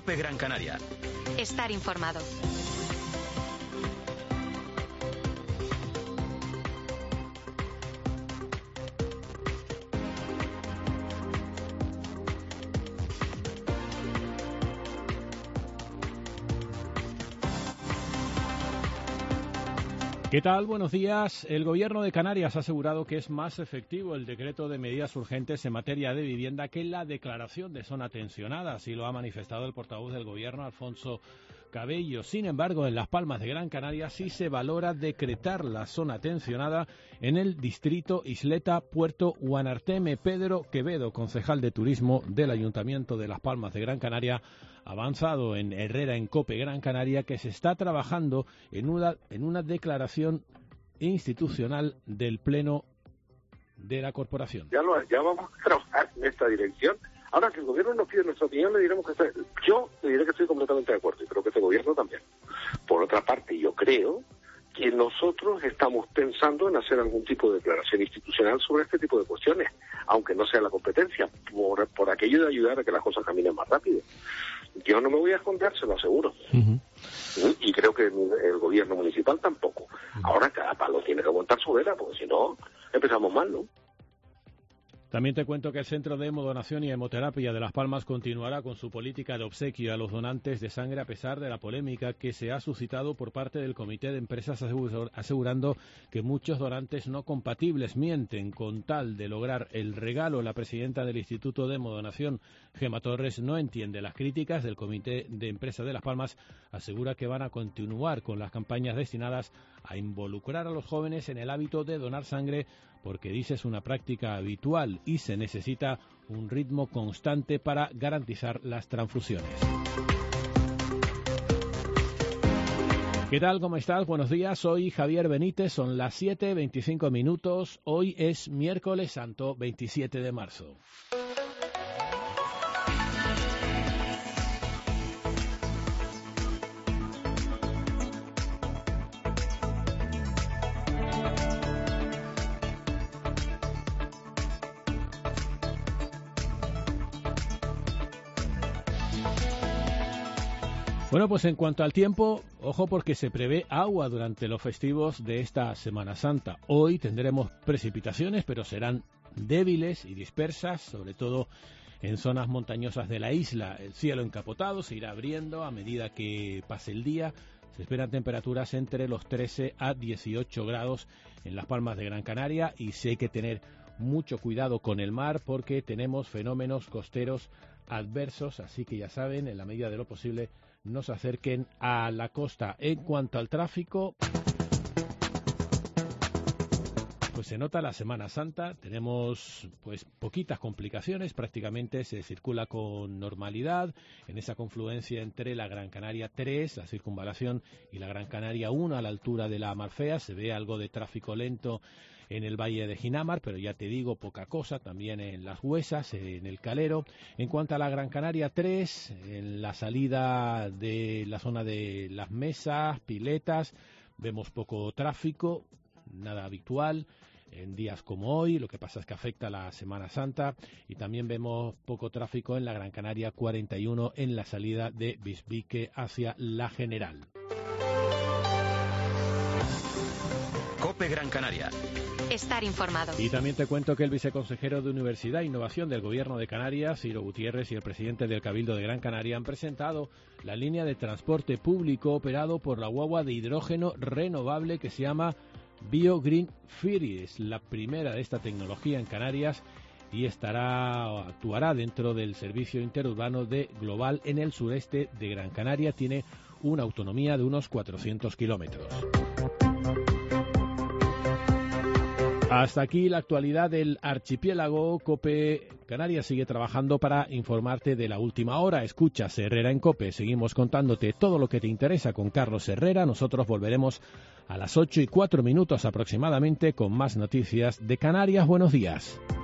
COPE Gran Canaria. Estar informado. ¿Qué tal? Buenos días. El Gobierno de Canarias ha asegurado que es más efectivo el decreto de medidas urgentes en materia de vivienda que la declaración de zona tensionada. Así lo ha manifestado el portavoz del Gobierno, Alfonso Cabello. Sin embargo, en Las Palmas de Gran Canaria sí se valora decretar la zona tensionada en el distrito Isleta Puerto Guanarteme. Pedro Quevedo, concejal de Turismo del Ayuntamiento de Las Palmas de Gran Canaria, avanzado en Herrera en COPE Gran Canaria que se está trabajando en una declaración institucional del Pleno de la Corporación. Ya vamos a trabajar en esta dirección. Ahora que el gobierno nos pide nuestra opinión, le diremos que yo le diré que estoy completamente de acuerdo y creo que este gobierno también. Por otra parte, yo creo que nosotros estamos pensando en hacer algún tipo de declaración institucional sobre este tipo de cuestiones, aunque no sea la competencia, por aquello de ayudar a que las cosas caminen más rápido. Yo no me voy a esconder, se lo aseguro. Y creo que el gobierno municipal tampoco. Ahora cada palo tiene que aguantar su vela, porque si no, empezamos mal, ¿no? También te cuento que el Centro de Hemodonación y Hemoterapia de Las Palmas continuará con su política de obsequio a los donantes de sangre a pesar de la polémica que se ha suscitado por parte del Comité de Empresas asegurando que muchos donantes no compatibles mienten con tal de lograr el regalo. La presidenta del Instituto de Hemodonación, Gema Torres, no entiende las críticas del Comité de Empresas de Las Palmas. Asegura que van a continuar con las campañas destinadas a involucrar a los jóvenes en el hábito de donar sangre porque dice es una práctica habitual y se necesita un ritmo constante para garantizar las transfusiones. ¿Qué tal? ¿Cómo estás? Buenos días. Soy Javier Benítez. Son las 7:25 minutos. Hoy es miércoles santo, 27 de marzo. Bueno, pues en cuanto al tiempo, ojo porque se prevé agua durante los festivos de esta Semana Santa. Hoy tendremos precipitaciones, pero serán débiles y dispersas, sobre todo en zonas montañosas de la isla. El cielo encapotado se irá abriendo a medida que pase el día. Se esperan temperaturas entre los 13 a 18 grados en Las Palmas de Gran Canaria y sí hay que tener mucho cuidado con el mar porque tenemos fenómenos costeros adversos, así que ya saben, en la medida de lo posible, no se acerquen a la costa. En cuanto al tráfico, pues se nota la Semana Santa, tenemos pues poquitas complicaciones, prácticamente se circula con normalidad en esa confluencia entre la Gran Canaria 3, la circunvalación, y la Gran Canaria 1 a la altura de la Marfea. Se ve algo de tráfico lento en el Valle de Ginamar, pero ya te digo, poca cosa, también en Las Huesas, en el Calero. En cuanto a la Gran Canaria 3, en la salida de la zona de Las Mesas, Piletas, vemos poco tráfico, nada habitual en días como hoy, lo que pasa es que afecta la Semana Santa, y también vemos poco tráfico en la Gran Canaria 41 en la salida de Bisbique hacia La General. COPE Gran Canaria. Estar informado. Y también te cuento que el viceconsejero de Universidad e Innovación del Gobierno de Canarias, Ciro Gutiérrez, y el presidente del Cabildo de Gran Canaria han presentado la línea de transporte público operado por la guagua de hidrógeno renovable que se llama BioGreen Ferry. Es la primera de esta tecnología en Canarias y actuará dentro del servicio interurbano de Global en el sureste de Gran Canaria. Tiene una autonomía de unos 400 kilómetros. Hasta aquí la actualidad del archipiélago. COPE Canarias sigue trabajando para informarte de la última hora. Escuchas Herrera en COPE. Seguimos contándote todo lo que te interesa con Carlos Herrera. Nosotros volveremos a las 8:04 aproximadamente con más noticias de Canarias. Buenos días.